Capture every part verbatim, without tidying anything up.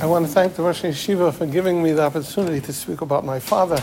I want to thank the Rosh Yeshiva for giving me the opportunity to speak about my father.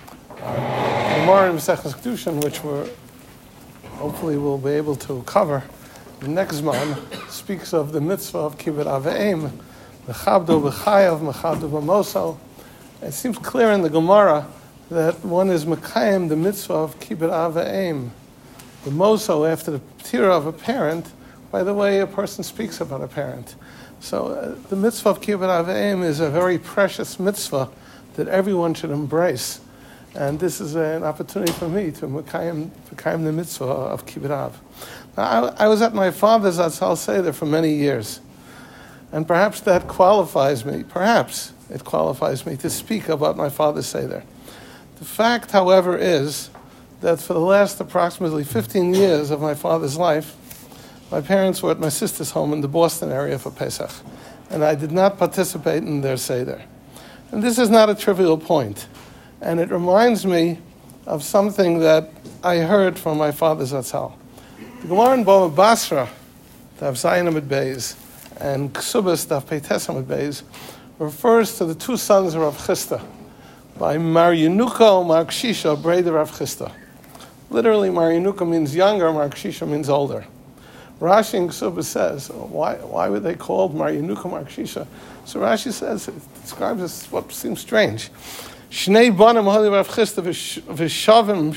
The Gemara in Maseches Kedushin, which we're hopefully we'll be able to cover the next month, speaks of the mitzvah of kibbud av v'em, mechabdo b'chayav, mechabdo b'moso. It seems clear in the Gemara that one is mekayim the mitzvah of kibbud av v'em, the moso after the ptira of a parent, by the way a person speaks about a parent. So uh, the mitzvah of kibbud av v'em is a very precious mitzvah that everyone should embrace. And this is an opportunity for me to mekayim, mekayim the mitzvah of kibbud av. Now, I, I was at my father's Atzal Seder for many years. And perhaps that qualifies me, perhaps it qualifies me to speak about my father's Seder. The fact, however, is that for the last approximately fifteen years of my father's life, my parents were at my sister's home in the Boston area for Pesach, and I did not participate in their Seder. And this is not a trivial point, and it reminds me of something that I heard from my father's Atzal. The Gemara in Bava Basra, Daf Zayin Amud Beis, and Ksubas Daf Peites Amud Beis, refers to the two sons of Rav Chisda, by Mar Yenuka and Mar Kshisha, brother Rav Chisda. Literally, Mar Yenuka means younger, Mar Kshisha means older. Rashi in Ksubas says, why, why were they called Mar Yenuka, Mar Kshisha? So Rashi says, it describes as what seems strange. Shnei banim hali Rav Chisda v'shavim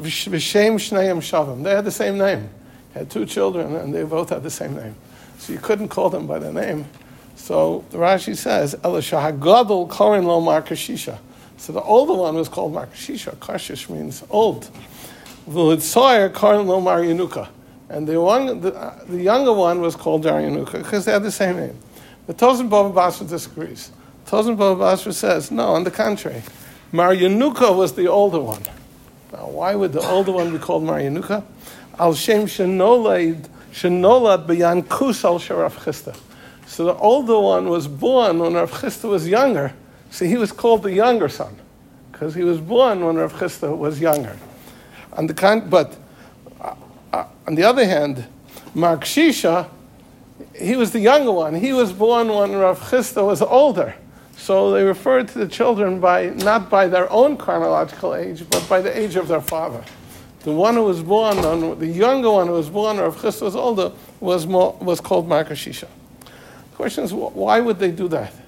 v'shem shneim shavim. They had the same name. They had two children, and they both had the same name. So you couldn't call them by their name. So Rashi says, Ela shahagadol korin lo Mar Kshisha. So the older one was called Mar Kshisha. Kashish means old. V'litzoyer korin lo Mar Yenuka. And the, one, the, uh, the younger one was called Mar Yenuka because they had the same name. The Tozen Bava Basra disagrees. Tozen Bava Basra says, no, on the contrary. Mar Yenuka was the older one. Now, why would the older one be called Mar Yenuka? Al Shem Shenolad Shenolad B'yan Kusal Sharav Chisda. So the older one was born when Rav Chisda was younger. So he was called the younger son because he was born when Rav Chisda was younger. On the con- but uh, uh, on the other hand, Mar Kshisha, he was the younger one. He was born when Rav Chisda was older. So they referred to the children by not by their own chronological age, but by the age of their father. The one who was born, on, the younger one who was born when Rav Chisda was older, was more, was called Mar Kshisha. The question is, why would they do that?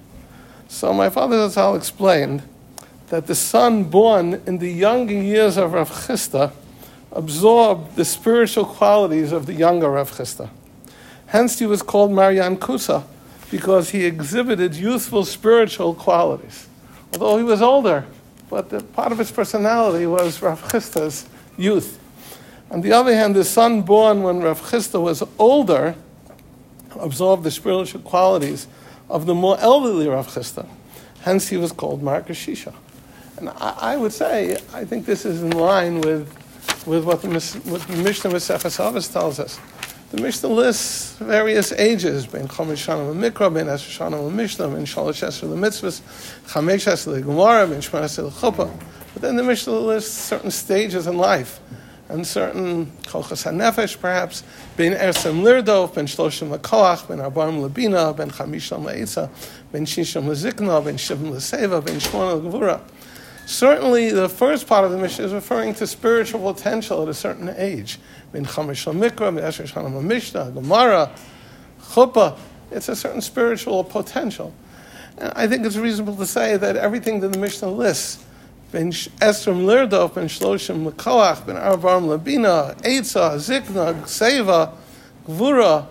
So my father Zatzal explained that the son born in the younger years of Rav Chisda absorbed the spiritual qualities of the younger Rav Chisda. Hence he was called Mar Yankusa because he exhibited youthful spiritual qualities. Although he was older, but the part of his personality was Rav Chisda's youth. On the other hand, the son born when Rav Chisda was older absorbed the spiritual qualities of the more elderly Rav Chisda. Hence he was called Mar Kshisha. And I, I would say, I think this is in line with, with what the, what the Mishnah Maseches Avos tells us. The Mishnah lists various ages, Ben Chomesh Shana L'Mikra, Ben Esher Shana L'Mishnah, Ben Shalosh Esher L'Mitzvahs, Chamesh Esher L'Gemara, Ben Shmona Esher L'Chuppah. But then the Mishnah lists certain stages in life, and certain Kochas HaNefesh, perhaps, Ben Ersem Lirdov, Ben Shloshim L'Koach, Ben Arbaim L'Bina, Ben Chamisham L'Eitza, Ben Shisham L'Zikna, Ben Shivim L'Seva, Ben Shmona L'Gevura. Certainly, the first part of the Mishnah is referring to spiritual potential at a certain age. Ben Chamesh L'Mikra, Ben Esher Shana L'Mishnah, Gemara, Chuppah. It's a certain spiritual potential. And I think it's reasonable to say that everything that the Mishnah lists, Ben Esrim Lirdov, Ben Shloshim L'Koach, Ben Arbaim L'Bina, Eitzah, Zikna, Seva, Gvura,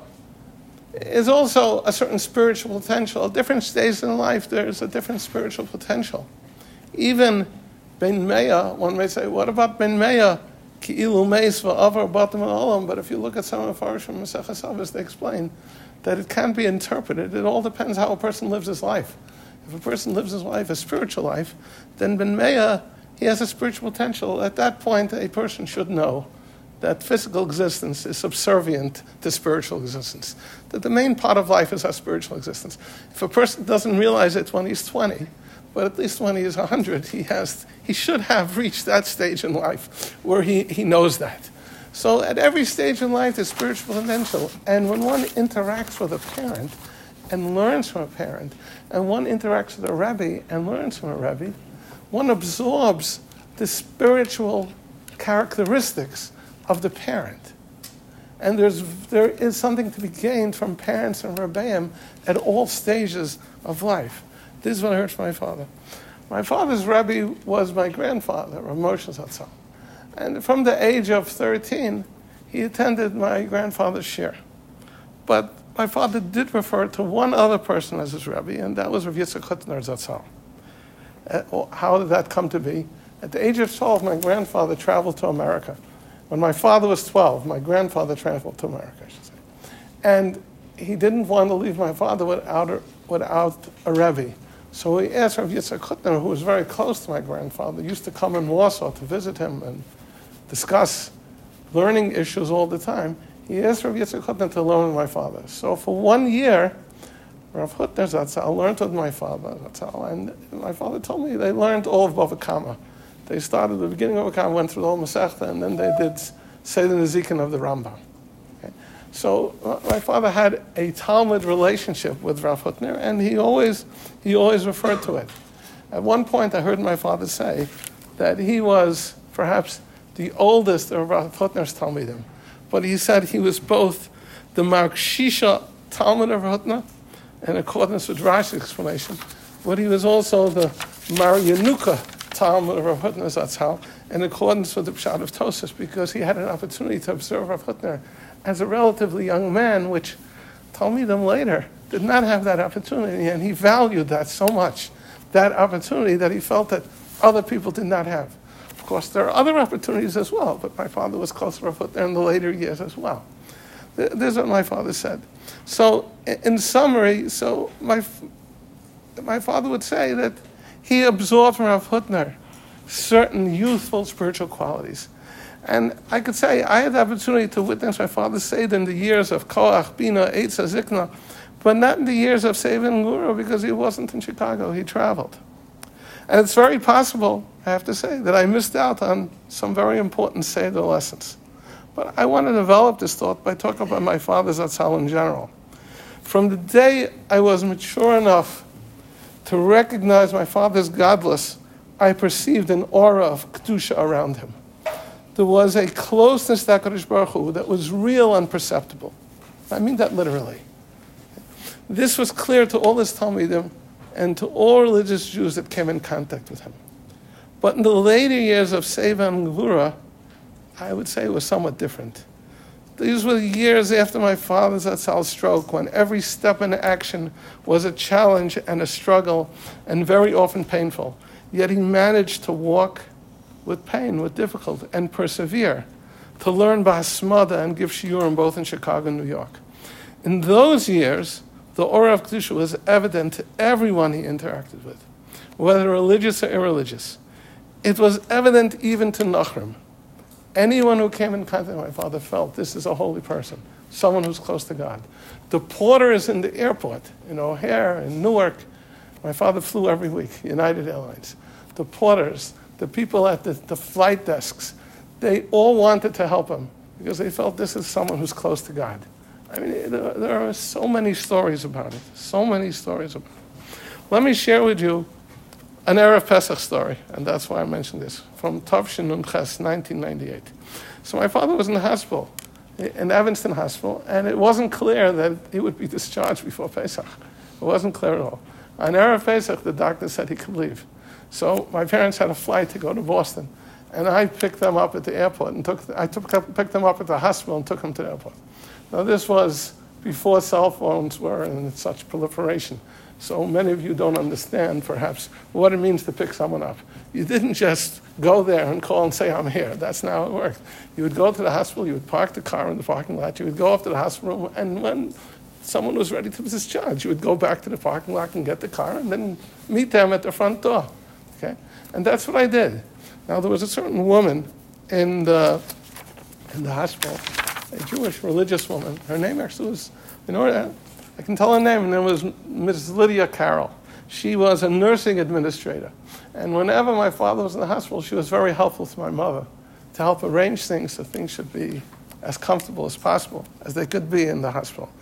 is also a certain spiritual potential. At different stages in life, there's a different spiritual potential. Even Ben Meah, one may say, what about Ben Meah? Ki'ilu meis va'avar batim olam. But if you look at some of the Farshim Maseches Avos, they explain that it can't be interpreted. It all depends how a person lives his life. If a person lives his life, a spiritual life, then Ben Meah, he has a spiritual potential. At that point, a person should know that physical existence is subservient to spiritual existence. That the main part of life is our spiritual existence. If a person doesn't realize it when he's twenty, but at least when he is one hundred, he has, he should have reached that stage in life where he, he knows that. So at every stage in life, there's spiritual potential. And when one interacts with a parent, and learns from a parent, and one interacts with a Rebbe and learns from a Rebbe, one absorbs the spiritual characteristics of the parent. And there's, there is something to be gained from parents and Rebbeim at all stages of life. This is what I heard from my father. My father's Rebbe was my grandfather, Rav Moshe Zatzal. And from the age of thirteen, he attended my grandfather's shir. But my father did refer to one other person as his Rebbe, and that was Rav Yitzchak Hutner Zatzal. Uh, how did that come to be? At the age of twelve, my grandfather traveled to America. When my father was twelve, my grandfather traveled to America, I should say. And he didn't want to leave my father without a, without a Rebbe. So he asked Rav Yitzchak Hutner, who was very close to my grandfather, used to come in Warsaw to visit him and discuss learning issues all the time. He asked Rav Yitzchak Hutner to learn with my father. So for one year, Rav Hutner Zatzal learned with my father Zatzal, and my father told me they learned all of Bava Kama. They started at the beginning of Bava Kama, went through the whole Masechta, and then they did Seder Nezikin of the Rambam. Okay? So uh, my father had a Talmud relationship with Rav Hutner, and he always he always referred to it. At one point, I heard my father say that he was perhaps the oldest of Rav Hutner's Talmidim, but he said he was both the Mar Shisha Talmud of Rav Hutner, in accordance with Rashi's explanation, but he was also the Mar Yenuka Talmud of Rav Hutner Zatzal, in accordance with the Pshat of Tosas, because he had an opportunity to observe Rav Hutner as a relatively young man, which Talmidim later did not have that opportunity, and he valued that so much, that opportunity, that he felt that other people did not have. Of course, there are other opportunities as well, but my father was close to Rav Hutner in the later years as well. This is what my father said. So, in summary, so my my father would say that he absorbed from Rav Hutner certain youthful spiritual qualities. And I could say I had the opportunity to witness my father Seder in the years of Koach, Bina, Eitza, Zikna, but not in the years of Seva and Guru, because he wasn't in Chicago, he traveled. And it's very possible, I have to say, that I missed out on some very important Seder lessons. But I want to develop this thought by talking about my father's Zatzal in general. From the day I was mature enough to recognize my father's godless, I perceived an aura of Kedusha around him. There was a closeness to HaKadosh Baruch Hu that was real and perceptible. I mean that literally. This was clear to all his Talmidim and to all religious Jews that came in contact with him. But in the later years of Seva and Gvura, I would say it was somewhat different. These were the years after my father's Zatzal stroke, when every step in action was a challenge and a struggle, and very often painful. Yet he managed to walk with pain, with difficulty, and persevere, to learn B'Hasmada and give shiurim both in Chicago and New York. In those years, the aura of Kedusha was evident to everyone he interacted with, whether religious or irreligious. It was evident even to Nachrim. Anyone who came in contact with my father felt this is a holy person, someone who's close to God. The porters in the airport, in O'Hare, in Newark, my father flew every week, United Airlines. The porters, the people at the, the flight desks, they all wanted to help him because they felt this is someone who's close to God. I mean, there, there are so many stories about it, so many stories about it. Let me share with you an Erev Pesach story, and that's why I mentioned this, from Tavshin Nun Ches, nineteen ninety-eight. So my father was in the hospital, in Evanston Hospital, and it wasn't clear that he would be discharged before Pesach. It wasn't clear at all. On Erev Pesach, the doctor said he could leave. So my parents had a flight to go to Boston, and I picked them up at the airport, and took I took picked them up at the hospital and took them to the airport. Now this was before cell phones were in such proliferation. So many of you don't understand, perhaps, what it means to pick someone up. You didn't just go there and call and say, I'm here. That's not how it worked. You would go to the hospital, you would park the car in the parking lot, you would go up to the hospital room, and when someone was ready to be discharged, you would go back to the parking lot and get the car and then meet them at the front door. Okay? And that's what I did. Now, there was a certain woman in the, in the hospital, a Jewish religious woman. Her name actually was, you know, I can tell her name, and it was Missus Lydia Carroll. She was a nursing administrator. And whenever my father was in the hospital, she was very helpful to my mother to help arrange things so things should be as comfortable as possible as they could be in the hospital.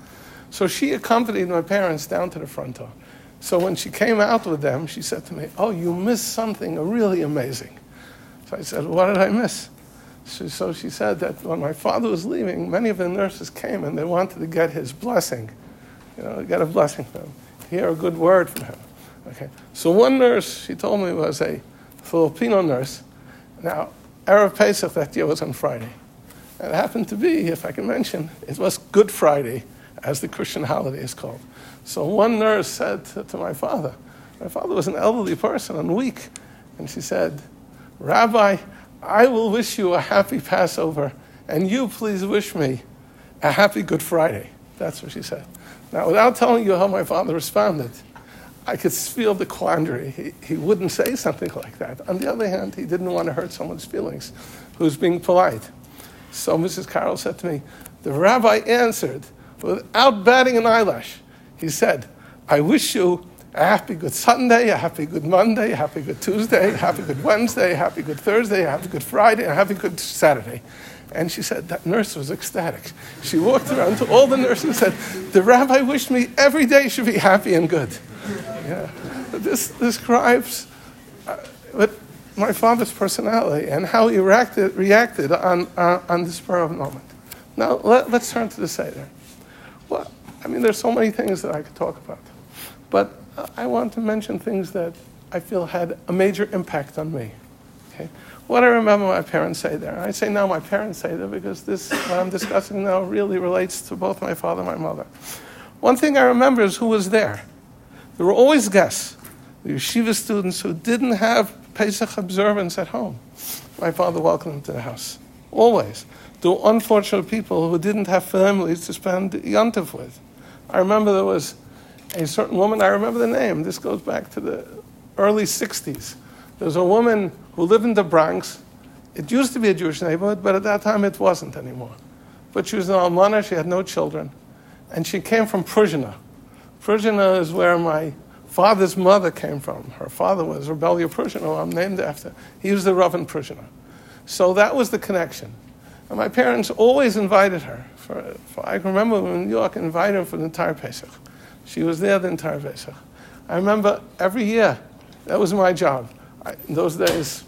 So she accompanied my parents down to the front door. So when she came out with them, she said to me, "Oh, you missed something really amazing." So I said, "What did I miss?" She, so she said that when my father was leaving, many of the nurses came and they wanted to get his blessing, you know, get a blessing from him, hear a good word from him. Okay. So one nurse, she told me, was a Filipino nurse. Now, Erev Pesach that year was on Friday. And it happened to be, if I can mention, it was Good Friday, as the Christian holiday is called. So one nurse said to, to my father, my father was an elderly person and weak, and she said, "Rabbi, I will wish you a happy Passover, and you please wish me a happy Good Friday." That's what she said. Now, without telling you how my father responded, I could feel the quandary. He, he wouldn't say something like that. On the other hand, he didn't want to hurt someone's feelings who was being polite. So Missus Carroll said to me, the rabbi answered without batting an eyelash. He said, "I wish you a happy Good Sunday, a happy Good Monday, a happy Good Tuesday, a happy Good Wednesday, a happy Good Thursday, a happy Good Friday, and a happy Good Saturday." And she said, that nurse was ecstatic. She walked around to all the nurses and said, "The rabbi wished me every day should be happy and good." Yeah. This describes uh, what my father's personality and how he reacted, reacted on, uh, on the spur of the moment. Now, let, let's turn to the Seder. Well, I mean, there's so many things that I could talk about. But uh, I want to mention things that I feel had a major impact on me. Okay? What I remember my parents say there. I say now my parents say there because this, what I'm discussing now, really relates to both my father and my mother. One thing I remember is who was there. There were always guests, the yeshiva students who didn't have Pesach observance at home. My father welcomed them to the house, always. There were unfortunate people who didn't have families to spend Yontif with. I remember there was a certain woman, I remember the name, this goes back to the early sixties. There was a woman who lived in the Bronx. It used to be a Jewish neighborhood, but at that time it wasn't anymore. But she was an almana, she had no children, and she came from Pruzhina. Pruzhina is where my father's mother came from. Her father was Rebellia Pruzhina, who I'm named after. He was the Rav in Pruzhina. So that was the connection. And my parents always invited her. For, for, I can remember when New York invited her for the entire Pesach. She was there the entire Pesach. I remember every year, that was my job. I, in those days,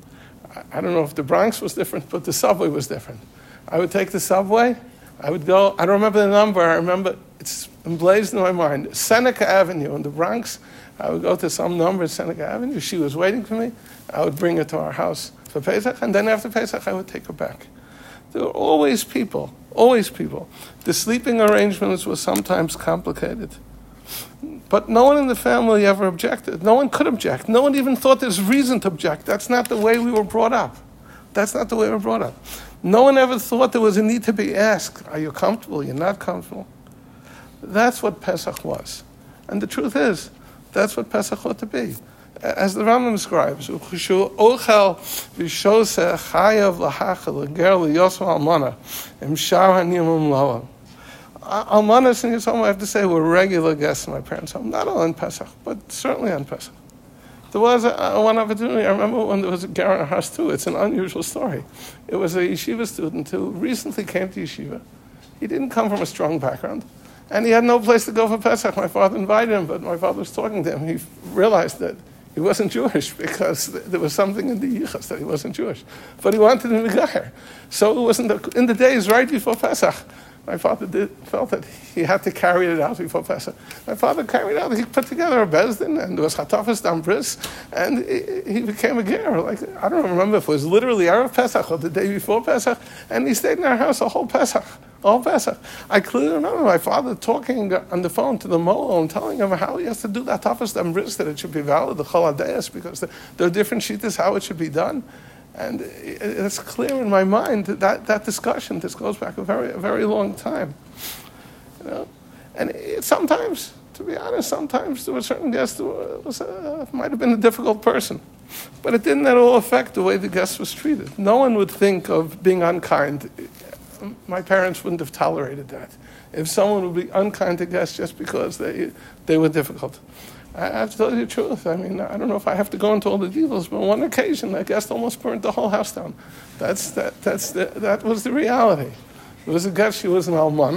I, I don't know if the Bronx was different, but the subway was different. I would take the subway, I would go, I don't remember the number, I remember it's emblazoned in my mind. Seneca Avenue in the Bronx, I would go to some number in Seneca Avenue, she was waiting for me, I would bring her to our house for Pesach, and then after Pesach I would take her back. There were always people, always people. The sleeping arrangements were sometimes complicated. But no one in the family ever objected. No one could object. No one even thought there's reason to object. That's not the way we were brought up. That's not the way we were brought up. No one ever thought there was a need to be asked, are you comfortable? You're not comfortable? That's what Pesach was. And the truth is, that's what Pesach ought to be. As the Rambam describes, Uchishu ochel v'shoseh chayav l'hachel l'ger l'yosem almana im shar hanimum loa. Almanas in his home, I have to say, were regular guests in my parents' home. Not all on Pesach, but certainly on Pesach. There was a, a one opportunity, I remember when there was a ger in our house too. It's an unusual story. It was a yeshiva student who recently came to yeshiva. He didn't come from a strong background. And he had no place to go for Pesach. My father invited him, but my father was talking to him. He realized that he wasn't Jewish because there was something in the yichus that he wasn't Jewish. But he wanted him to be gayer. So it was in the, in the days right before Pesach. My father did, felt that he had to carry it out before Pesach. My father carried it out. He put together a bezdin, and there was chatafas dam bris, and he, he became a ger. Like, I don't remember if it was literally Erev Pesach or the day before Pesach, and he stayed in our house a whole Pesach. All Pesach. I clearly remember my father talking on the phone to the Molo and telling him how he has to do that toughest and bris, that it should be valid, the choladeus, because there are different shittas how it should be done. And it's clear in my mind that that, that discussion, this goes back a very, a very long time. You know? And it, sometimes, to be honest, sometimes there were certain guests who was a, might have been a difficult person. But it didn't at all affect the way the guest was treated. No one would think of being unkind. My parents wouldn't have tolerated that. If someone would be unkind to guests just because they they were difficult. I have to tell you the truth. I mean, I don't know if I have to go into all the details, but on one occasion, a guest almost burnt the whole house down. That's that. That's the, that was the reality. There was a guest. She was an almana.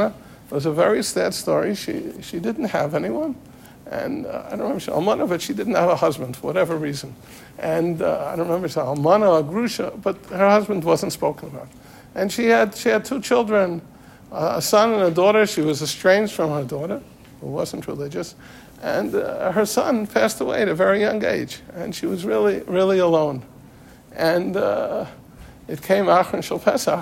It was a very sad story. She she didn't have anyone. And uh, I don't remember, she Almana, but she didn't have a husband for whatever reason. And uh, I don't remember if it's Almana or Grusha, but her husband wasn't spoken about. And she had she had two children, uh, a son and a daughter. She was estranged from her daughter, who wasn't religious. And uh, her son passed away at a very young age. And she was really, really alone. And uh, it came Achron Shel Pesach.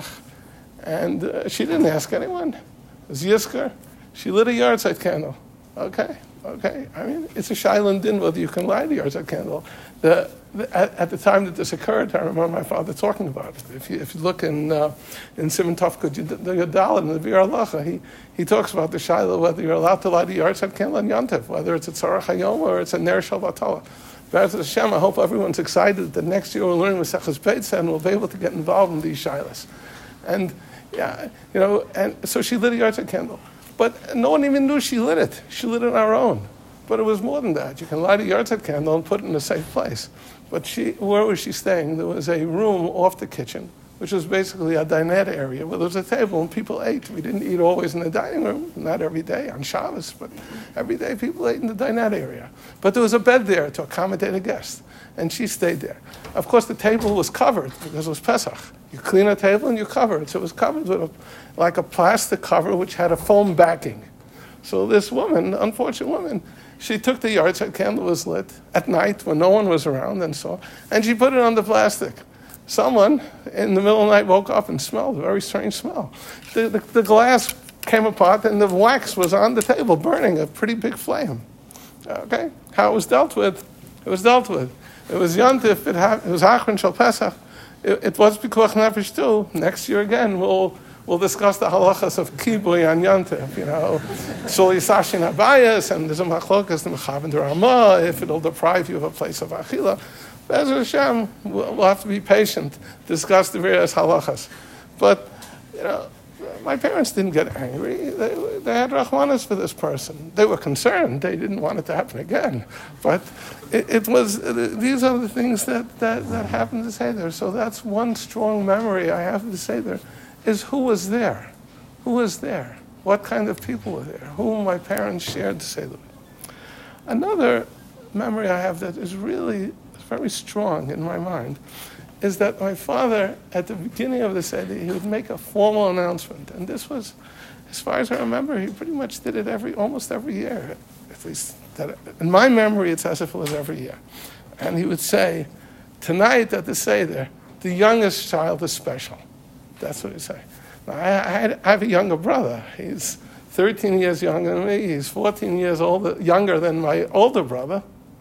And uh, she didn't ask anyone. It was Yizkor. She lit a yahrzeit candle. Okay, okay. I mean, it's a shaylan din whether you can light a yahrzeit candle. The, the, at, at the time that this occurred, I remember my father talking about it. If you, if you look in uh, in Simon Tofkud, the Yadal in the Bir Halacha, he he talks about the shayla whether you're allowed to light a yahrzeit candle on Yontif, whether it's a tzarach hayom or it's a ner shel batala. But Hashem, I hope everyone's excited that next year we'll learn Maseches Beitzah and we'll be able to get involved in these shaylas. And yeah, you know, and so she lit a yahrzeit candle. But no one even knew she lit it. She lit it on her own. But it was more than that. You can light a yahrzeit candle and put it in a safe place. But she, where was she staying? There was a room off the kitchen, which was basically a dinette area where there was a table and people ate. We didn't eat always in the dining room, not every day on Shabbos, but every day people ate in the dinette area. But there was a bed there to accommodate a guest, and she stayed there. Of course, the table was covered because it was Pesach. You clean a table and you cover it. So it was covered with a, like a plastic cover which had a foam backing. So this woman, unfortunate woman, she took the yahrzeit candle was lit at night when no one was around and so, and she put it on the plastic. Someone in the middle of the night woke up and smelled a very strange smell. The, the, the glass came apart and the wax was on the table burning a pretty big flame. Okay? How it was dealt with? It was dealt with. It was Yontif, it, ha- it was Achron Shel Pesach. It, it was Pikuach Nefesh too. Next year again, we'll we'll discuss the halachas of Kibuy on Yontif. You know, Shul Yisashin Abayas, and there's a machlokas, the Mechavan Ramah, if it'll deprive you of a place of Achila. Be'ez Hashem, we'll, we'll have to be patient, discuss the various halachas. But, you know, my parents didn't get angry. They, they had rachmanas for this person. They were concerned. They didn't want it to happen again. But it, it was, these are the things that, that, that happened to Seder. So that's one strong memory I have to say there, is who was there? Who was there? What kind of people were there? Whom my parents shared Seder with? Another memory I have that is really very strong in my mind is that my father, at the beginning of the Seder, he would make a formal announcement. And this was, as far as I remember, he pretty much did it every, almost every year. At least, that, in my memory, it's as if it was every year. And he would say, tonight at the Seder, the youngest child is special. That's what he'd say. Now, I, I, had, I have a younger brother. He's thirteen years younger than me. He's fourteen years older, younger than my older brother.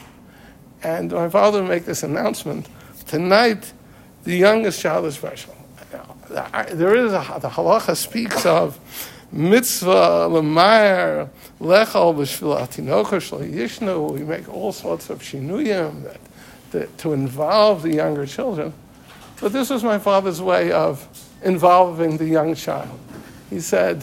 And my father would make this announcement, tonight, the youngest child is special. There is a, the halacha speaks of mitzvah, l'mayr, lechal b'shvil atinocha shel yishnu. We make all sorts of shinuyim that, that, to involve the younger children. But this was my father's way of involving the young child. He said,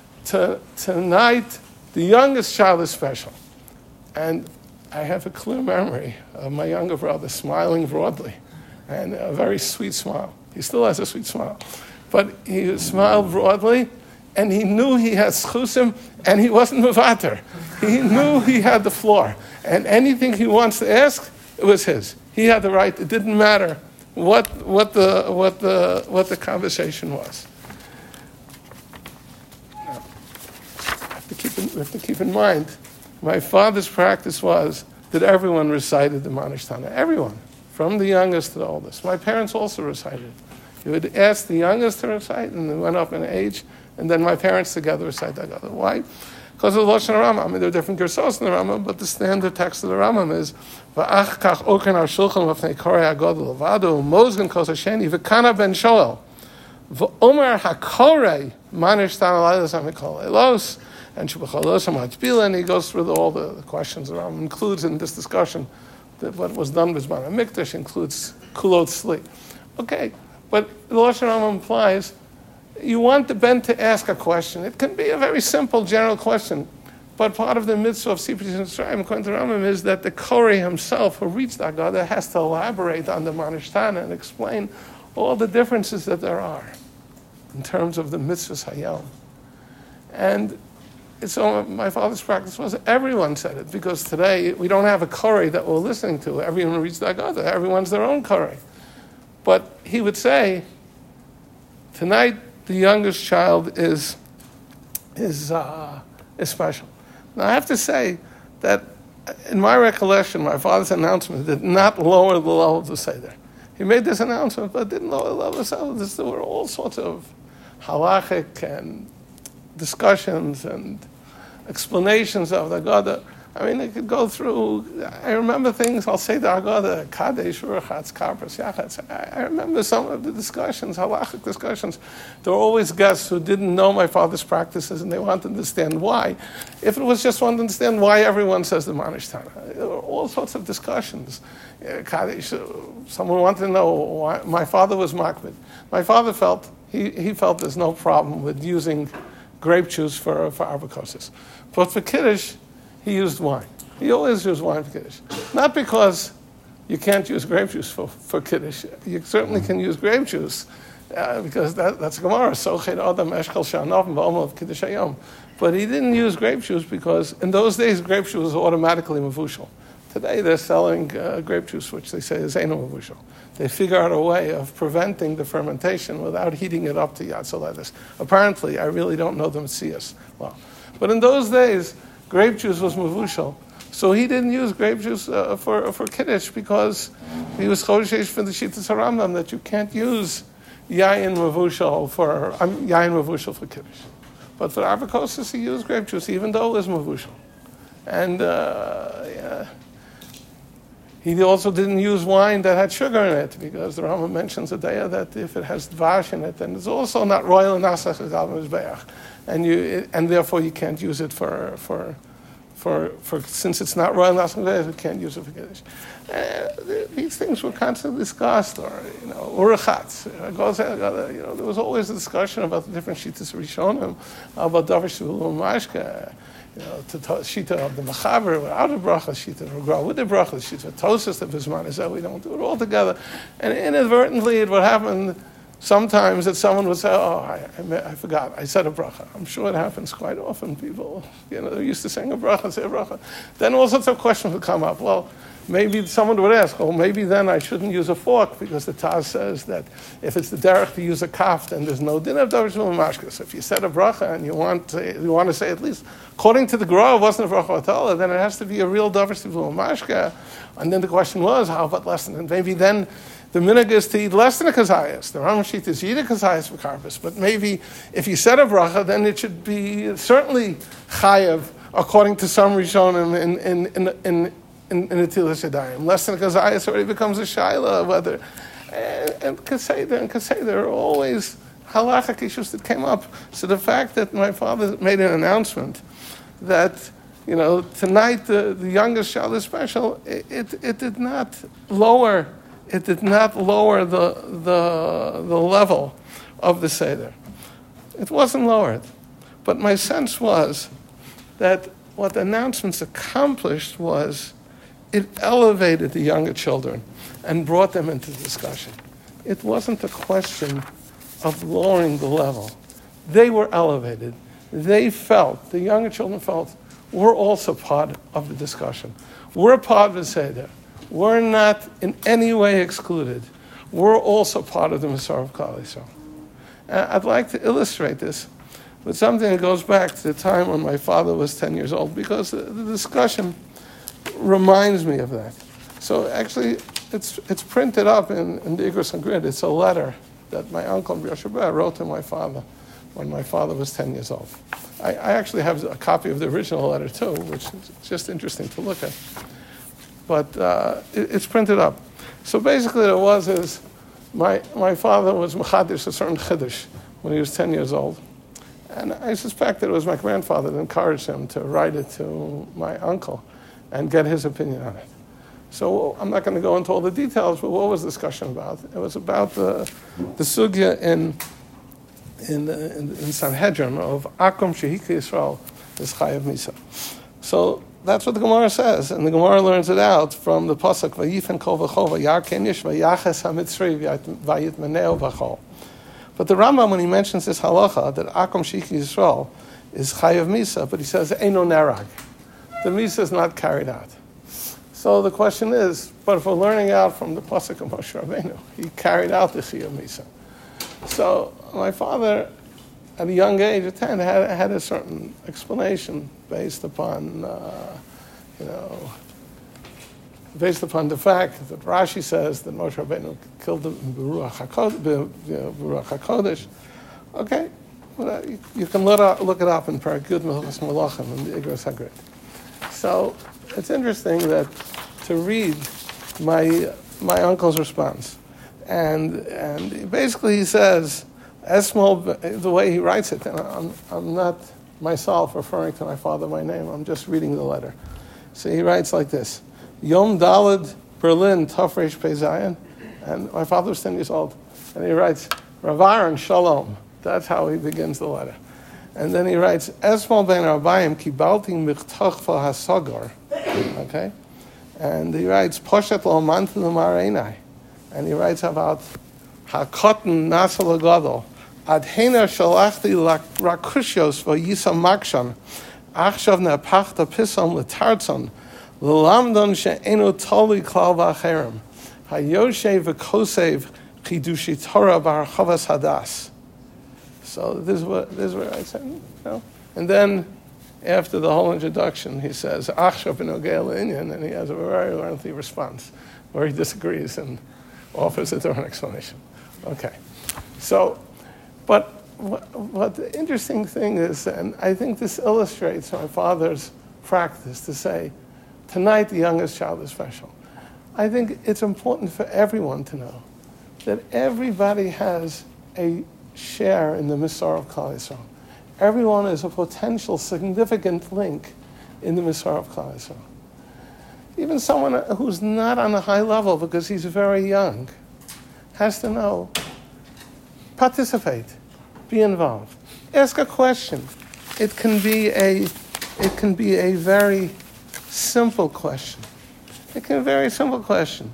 tonight, the youngest child is special. And I have a clear memory of my younger brother smiling broadly, and a very sweet smile. He still has a sweet smile. But he smiled broadly, and he knew he had schusim, and he wasn't mevater. He knew he had the floor. And anything he wants to ask, it was his. He had the right. It didn't matter what what the what the what the conversation was. Now, I have to keep in, we have to keep in mind, my father's practice was that everyone recited the Manish Tana. Everyone. From the youngest to the oldest. My parents also recited. He would ask the youngest to recite, and they went up in age, and then my parents together recite together. Why? Because of the Lashon Rambam. I mean, there are different gersos in the Rambam, but the standard text of the Rambam is V'ach kach oken ar shulchan v'fnei korei hagadol levado mozgen kos hasheni v'kana ben shoel v'omer hakorei manish tan alaydas amikol elos and shubachalos ha'matbila, and he goes through the, all the, the questions the Rambam includes in this discussion. That what was done with Zman HaMikdash includes kulot sli. Okay, but the Lashon Rambam implies you want the ben to ask a question. It can be a very simple, general question, but part of the mitzvah of Sipris and Srayim, according to Rambam, is that the Korei himself, who reached Agada, has to elaborate on the Manish Tana and explain all the differences that there are in terms of the mitzvahs hayom. And so my father's practice was everyone said it, because today we don't have a Korei that we're listening to. Everyone reads the Haggadah. Everyone's their own Korei. But he would say, tonight the youngest child is is uh, is special. Now I have to say that in my recollection, my father's announcement did not lower the level of the Seder. He made this announcement, but didn't lower the level of the Seder. There were all sorts of halachic and discussions and explanations of the Haggadah. I mean, it could go through. I remember things. I'll say the Haggadah, Kadesh, Urchatz, Karpas, Yachatz. I remember some of the discussions, halachic discussions. There were always guests who didn't know my father's practices, and they wanted to understand why. If it was just wanted to understand why everyone says the Manish Tana, there were all sorts of discussions. Kadesh, someone wanted to know why my father was makbid. My father felt he, he felt there's no problem with using grape juice for for arbakoses, but for Kiddush, he used wine. He always used wine for Kiddush. Not because you can't use grape juice for, for Kiddush. You certainly can use grape juice, uh, because that, that's Gemara. Sochet Adam Eshkel Sha'anov V'Omer Kiddush Hayom. But he didn't use grape juice because in those days grape juice was automatically mavushal. Today they're selling uh, grape juice, which they say is Eino mavushal. They figure out a way of preventing the fermentation without heating it up to Yatzoledes. Apparently, I really don't know the Metzias well. But in those days, grape juice was mavushal, so he didn't use grape juice uh, for for Kiddush because he was choshesh for the Shittas HaRambam that you can't use yayin mavushal for um, yayin mavushal for Kiddush. But for arbakoses, he used grape juice, even though it was mavushal. And uh, yeah, he also didn't use wine that had sugar in it, because the Rambam mentions a day that if it has dvash in it, then it's also not royal nasach al mizbeach. And you, and therefore you can't use it for for for for since it's not royal nasach, you can't use it for Kiddush. Uh, these things were constantly discussed, or you know, urachatz. You know, there was always a discussion about the different shittas rishonim, about davar shvul mashka. You know, to shita of the machaber without a bracha, shita of gra with the bracha, shita of tosis of bisman is that we don't do it all together. And inadvertently, it would happen sometimes that someone would say, "Oh, I, I, I forgot, I said a bracha." I'm sure it happens quite often. People, you know, they're used to saying a bracha, say a bracha. Then all sorts of questions would come up. Well, maybe someone would ask, "Oh, maybe then I shouldn't use a fork because the Taz says that if it's the derech to use a kaf, then there's no din of davar shvul mashka." So if you said a bracha and you want to, you want to say at least according to the Gra, it wasn't a bracha atala, then it has to be a real davar shvul mashka. And then the question was, how about less than? And maybe then the minhag is to eat less than a kazayas. The Rambam sheet is eat a kazayas for karpas, but maybe if you said a bracha, then it should be certainly chayav according to some rishonim in in in in in, in the Tilas Yadayim. Less than a kazayas already becomes a shaila, whether and, and kaseder and kaseder are always halachic issues that came up. So the fact that my father made an announcement that, you know, tonight the, the youngest child is special, it, it it did not lower it did not lower the the the level of the Seder. It wasn't lowered. But my sense was that what the announcements accomplished was it elevated the younger children and brought them into discussion. It wasn't a question of lowering the level. They were elevated. They felt, the younger children felt, we're also part of the discussion. We're part of the Seder. We're not in any way excluded. We're also part of the Masar of Klal Yisrael. I'd like to illustrate this with something that goes back to the time when my father was ten years old, because the, the discussion reminds me of that. So actually, it's it's printed up in, in the Igros and Grid. It's a letter that my uncle Yoshabah wrote to my father when my father was ten years old. I, I actually have a copy of the original letter too, which is just interesting to look at. But uh, it, it's printed up. So basically what it was is, my, my father was mechadish a certain chiddush when he was ten years old. And I suspect that it was my grandfather that encouraged him to write it to my uncle and get his opinion on it. So I'm not going to go into all the details, but what was the discussion about? It was about the the sugya in in, in, in Sanhedrin of Akum Shehika Yisrael is Chayav Misa. So that's what the Gemara says, and the Gemara learns it out from the pasuk Vayifen Kol V'Chol V'Yarken Yish V'Yaches HaMitzri V'Yitmaneo V'Chol. But the Rambam, when he mentions this halacha that Akum Shehika Yisrael is chayav misa, but he says eino nerag. The misa is not carried out. So the question is, but if we're learning out from the pasuk of Moshe Rabbeinu, he carried out the chayav misa. So my father, at a young age, at ten, had had a certain explanation based upon, uh, you know, based upon the fact that Rashi says that Moshe Rabbeinu killed him in Beruach HaKodesh. Okay, well, you, you can look, up, look it up in Parak Yud Melchus Malachim in the Igros Hagrid. So it's interesting that to read my my uncle's response, and and basically he says, Esmol, the way he writes it, and I'm, I'm not myself referring to my father by name, I'm just reading the letter. So he writes like this, Yom Daled, Berlin, Tafresh Pei Zayin, and my father was ten years old, and he writes, Rav Aaron Shalom. That's how he begins the letter. And then he writes, Esmol ben Rabbayim kibalti michtachva hasagar. Okay? And he writes, Poshet lo mantu l'mareinai. And he writes about Hakotten Nasal Gadol. Adhena shalachti rakushios v'yisa makshan. Achshav ne'apachta pisam l'tartzon. L'lamdon she'enu toli klal v'acherem. Hayoshe v'kosev chidushi Torah b'archavas hadas. So this is what this is what I said, you know. And then after the whole introduction, he says, Achshav b'nogei l'inyan, and he has a very lengthy response where he disagrees and offers a different explanation. Okay. So, but what, what the interesting thing is, and I think this illustrates my father's practice to say, tonight the youngest child is special. I think it's important for everyone to know that everybody has a share in the Misar of Klal Yisrael. Everyone is a potential significant link in the Misar of Klal Yisrael. Even someone who's not on a high level because he's very young has to know, participate, be involved, ask a question. It can be a, it can be a very simple question. It can be a very simple question.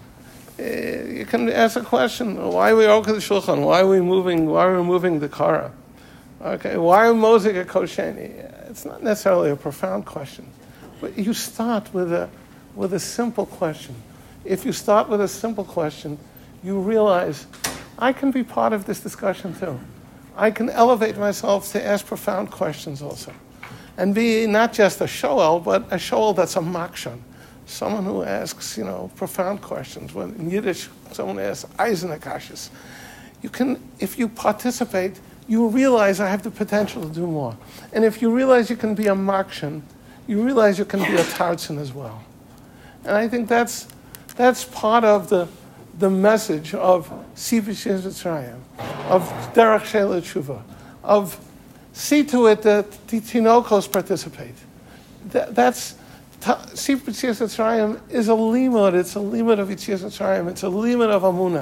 You can ask a question: why are we over the shulchan? Why are we moving? Why are we moving the kara? Okay, why are we mosing a kosheni? It's not necessarily a profound question, but you start with a with a simple question. If you start with a simple question, you realize I can be part of this discussion too. I can elevate myself to ask profound questions also, and be not just a shoel, but a shoel that's a makshan. Someone who asks, you know, profound questions. When in Yiddish, someone asks Eisenakashis. You can, if you participate, you realize I have the potential to do more. And if you realize you can be a makshan, you realize you can be a tartzin as well. And I think that's that's part of the the message of Sivas Yitzrayim, of Derech Sheila Tshuva, of see to it that the Tinokos participate. That, that's Sivas Yitzrayim is a limud. It's a limud of Yitzias Yitzrayim. It's a limud of Amunah.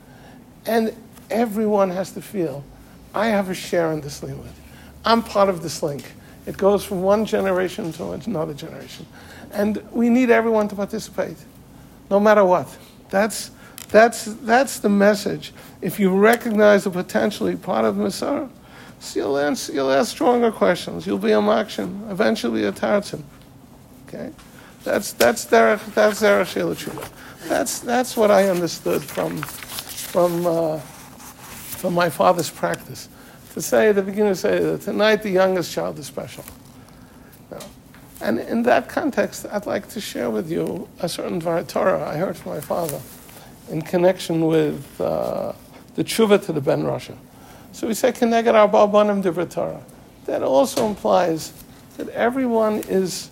And everyone has to feel, I have a share in this limud. I'm part of this link. It goes from one generation to another generation. And we need everyone to participate, no matter what. That's that's that's the message. If you recognize the potentially part of Masara, so you'll ask, you'll ask stronger questions. You'll be a makshin, eventually a tartzim. Okay, that's that's derech that's derech Sheila Tshuva. That's that's what I understood from from uh, from my father's practice. To say at the beginning, to say that tonight the youngest child is special. Now, and in that context, I'd like to share with you a certain Dvar Torah I heard from my father in connection with uh, the tshuva to the Ben Rasha. So we say Keneged Arba Banim Dvar Torah. That also implies that everyone is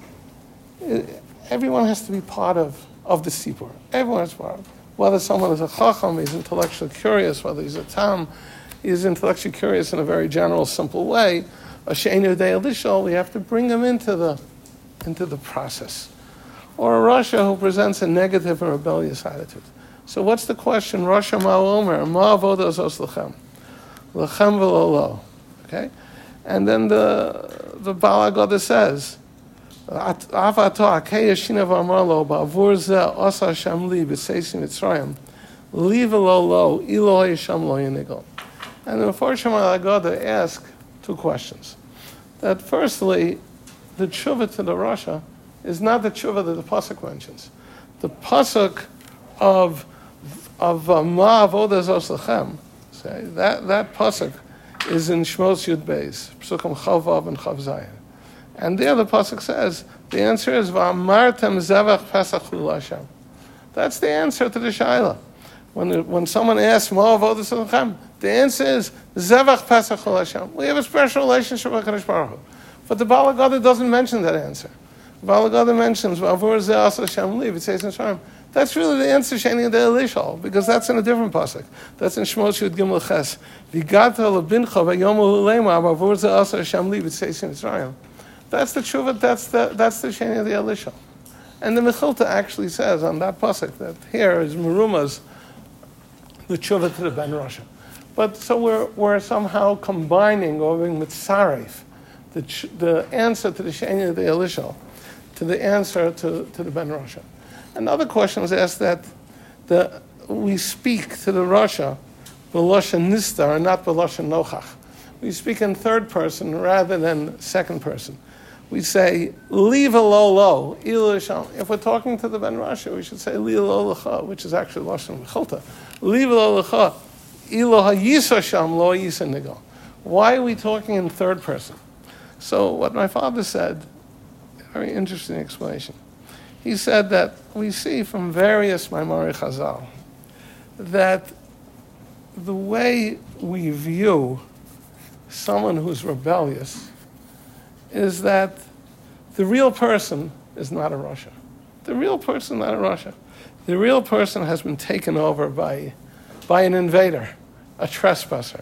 everyone has to be part of of the sipur. Everyone is part of. Whether someone is a chacham, he's intellectually curious. Whether he's a tam, he's intellectually curious in a very general, simple way. A she'enu de'el lishol, we have to bring him into the into the process. Or a Rasha who presents a negative and rebellious attitude. So what's the question? Rasha ma'omer, ma'avoda zos lechem. Lechem v'lo lo. Okay? And then the the Baal HaGodah says, Avato akei yeshinav amarlo ba'avur zeh osa Hashem li b'seisim Mitzrayim li v'lo lo ilo Hashem lo yinigol. And the Mepharshim Baal HaGodah ask two questions. that firstly, the tshuva to the Rasha is not the tshuva that the pasuk mentions. The pasuk of of Ma Avodah Zos Lechem, say that that pasuk is in Shmos Yud Beis, Psukim Chav Vav and Chav Zayin, and there the pasuk says the answer is Va'amartem Zevach Pesach L'Hashem Hashem. That's the answer to the shaila. When when someone asks Ma Avodah Zos Lechem, the answer is Zevach Pesach L'Hashem Hashem. We have a special relationship with Kadosh Baruch Hu, but the Bala Gada doesn't mention that answer. The Bala Gada mentions Va'avur Zeh Asa Hashem Liv. It says in Sharm. That's really the answer Sheni de Elishal, because that's in a different pasuk. That's in Shmos Yud Gimel Ches. V'gata lebincha v'yomu l'leima v'avur zeh asa Hashem li b'tzeis in Israel. That's the tshuva. That's the that's the Sheni de Elishal. And the Mechilta actually says on that pasuk that here is Meruma's the tshuva to the Ben Rasha. But so we're we're somehow combining or being mitzaref the the answer to the Sheni de Elishal to the answer to, to the Ben Rasha. Another question was asked that the, we speak to the Rasha b'loshen nistar and not b'loshen nochach. We speak in third person rather than second person. We say li v'lo lo ilu l'sham. If we're talking to the Ben Rasha, we should say li lo l'cha, which is actually loshen v'chilta. Li v'lo l'cha ilu ha'yisa sham lo yisa nigo. Why are we talking in third person? So what my father said, very interesting explanation. He said that we see from various Maimari Chazal that the way we view someone who's rebellious is that the real person is not a Rasha. The real person is not a Rasha. The real person has been taken over by, by an invader, a trespasser,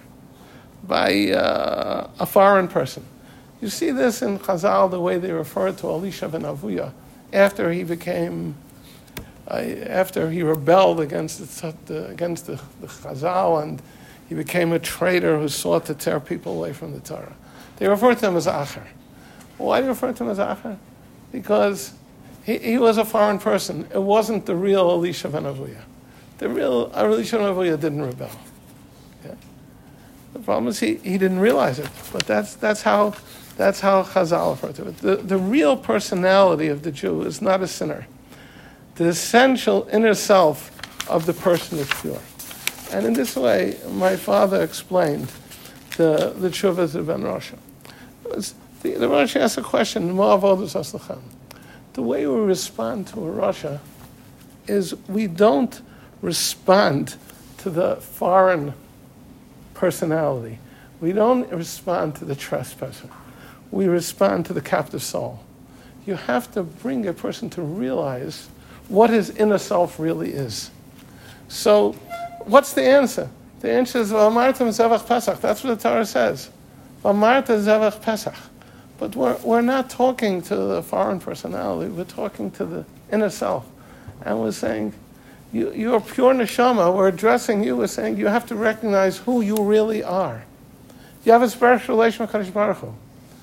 by uh, a foreign person. You see this in Chazal, the way they refer to Elisha ben Avuya, after he became, uh, after he rebelled against the, the against the, the Chazal, and he became a traitor who sought to tear people away from the Torah. They refer to him as Acher. Why do you refer to him as Acher? Because he, he was a foreign person. It wasn't the real Elisha ben Avuya. The real Elisha ben Avuya didn't rebel. Yeah? The problem is he, he didn't realize it, but that's that's how. That's how Chazal referred to it. The, the real personality of the Jew is not a sinner. The essential inner self of the person is pure. And in this way, my father explained the, the Tshuvas of Ben Rasha. The, the Rasha asked a question, Ma Avodah Zos Lechem. The way we respond to a Rasha is we don't respond to the foreign personality. We don't respond to the trespasser. We respond to the captive soul. You have to bring a person to realize what his inner self really is. So, what's the answer? The answer is V'amartem Zevach Pesach. That's what the Torah says. V'amartem Zevach Pesach. But we're, we're not talking to the foreign personality. We're talking to the inner self. And we're saying, you, you're pure neshama. We're addressing you. We're saying you have to recognize who you really are. You have a spiritual relation with Kadosh Baruch Hu.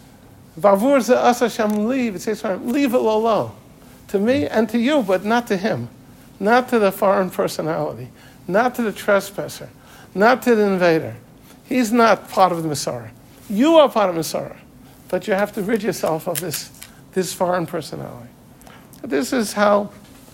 Vavur ze asa sham leave, it says, leave it low, to me and to you, but not to him, not to the foreign personality, not to the trespasser, not to the invader. He's not part of the Masorah. You are part of the Masorah, but you have to rid yourself of this, this foreign personality. This is how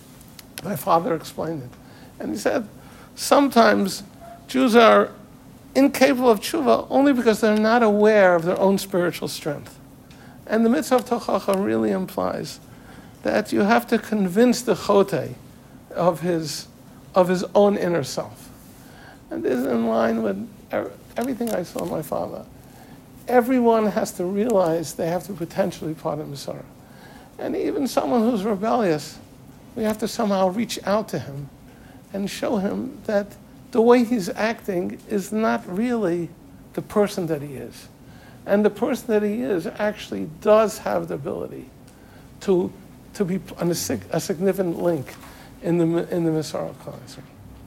my father explained it. And he said, sometimes Jews are incapable of tshuva only because they're not aware of their own spiritual strength. And the mitzvah of tochacha really implies that you have to convince the chote of his, of his own inner self. And this is in line with everything I saw in my father. Everyone has to realize they have to potentially part of Masorah. And even someone who's rebellious, we have to somehow reach out to him and show him that the way he's acting is not really the person that he is. And the person that he is actually does have the ability to, to be a, a significant link in the in the Masorah class.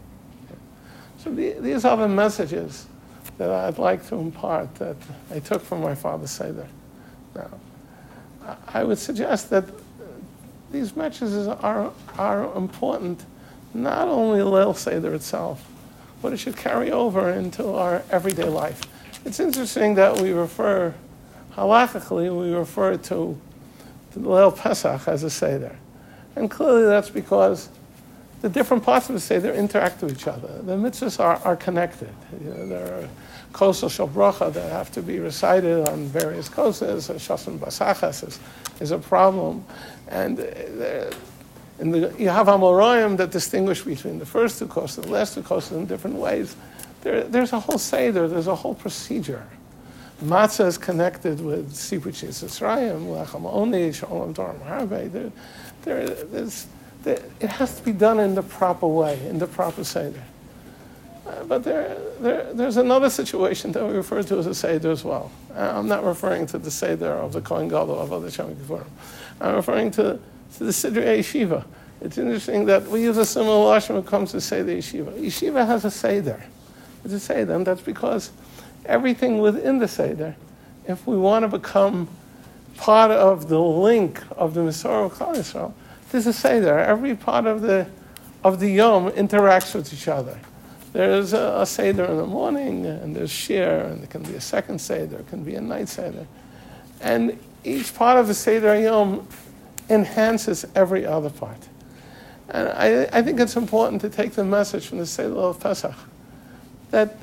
So the, these are the messages that I'd like to impart that I took from my father's Seder. Now, I would suggest that these messages are are important, not only Leil Seder itself, but it should carry over into our everyday life. It's interesting that we refer halachically we refer to the Leil Pesach as a Seder. And clearly that's because the different parts of the Seder interact with each other. The mitzvahs are, are connected. You know, there are kosel shel bracha that have to be recited on various kosels. Shoshan basachas is, is a problem. And uh, in the, you have Amoraim that distinguish between the first two kosels and the last two kosels in different ways. There, there's a whole Seder, there's a whole procedure. Matzah is connected with Sipuchis Yisrael, Lechem Oni, Shalom Torah Maharbe. There, there, there's, there, it has to be done in the proper way, in the proper Seder. Uh, but there, there, there's another situation that we refer to as a Seder as well. Uh, I'm not referring to the Seder of the Kohen Gadol of other Shem Kippurim. I'm referring to, to the Seder Yeshiva. It's interesting that we use a similar lashon when it comes to Seder Yeshiva. Yeshiva has a Seder. It's a Seder, and that's because everything within the Seder, if we want to become part of the link of the Masorah of Klal Yisrael, there's a Seder. Every part of the of the Yom interacts with each other. There's a, a Seder in the morning, and there's Shir, and there can be a second Seder, it can be a night Seder. And each part of the Seder Yom enhances every other part. And I, I think it's important to take the message from the Seder of Pesach, that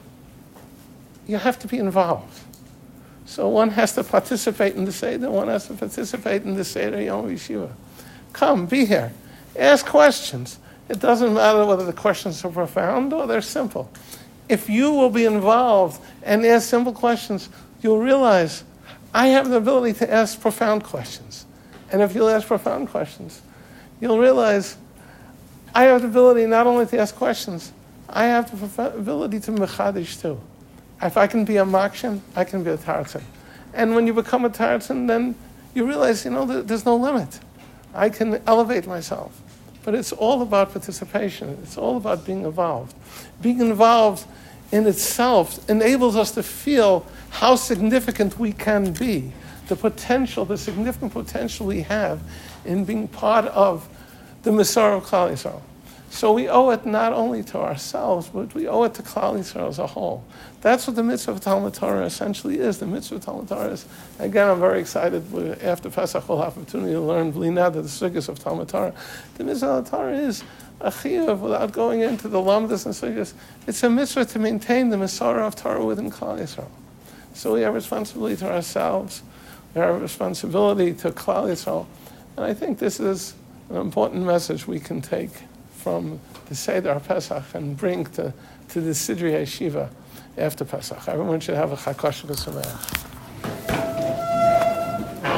you have to be involved. So one has to participate in the Seder, one has to participate in the Seder Yom Yeshiva. Come, be here, ask questions. It doesn't matter whether the questions are profound or they're simple. If you will be involved and ask simple questions, you'll realize I have the ability to ask profound questions. And if you'll ask profound questions, you'll realize I have the ability not only to ask questions, I have the ability to mechadish too. If I can be a makshan, I can be a tartzin. And when you become a tartzin, then you realize, you know, there's no limit. I can elevate myself. But it's all about participation. It's all about being involved. Being involved in itself enables us to feel how significant we can be, the potential, the significant potential we have in being part of the Masorah of Klal Yisrael. So we owe it not only to ourselves, but we owe it to Klal Yisrael as a whole. That's what the mitzvah of Talmud Torah essentially is. The mitzvah of Talmud Torah is, again, I'm very excited. After Pesach, we'll have opportunity to learn Blinad, the sugyas of Talmud Torah. The mitzvah of Torah is a chiyuv, without going into the lamdas and sugyas. It's a mitzvah to maintain the Masorah of Torah within Klal Yisrael. So we have responsibility to ourselves. We have a responsibility to Klal Yisrael. And I think this is an important message we can take from the Seder Pesach and bring to, to the Sidrei Yeshiva after Pesach. Everyone should have a Chag Kosher V'Sameach.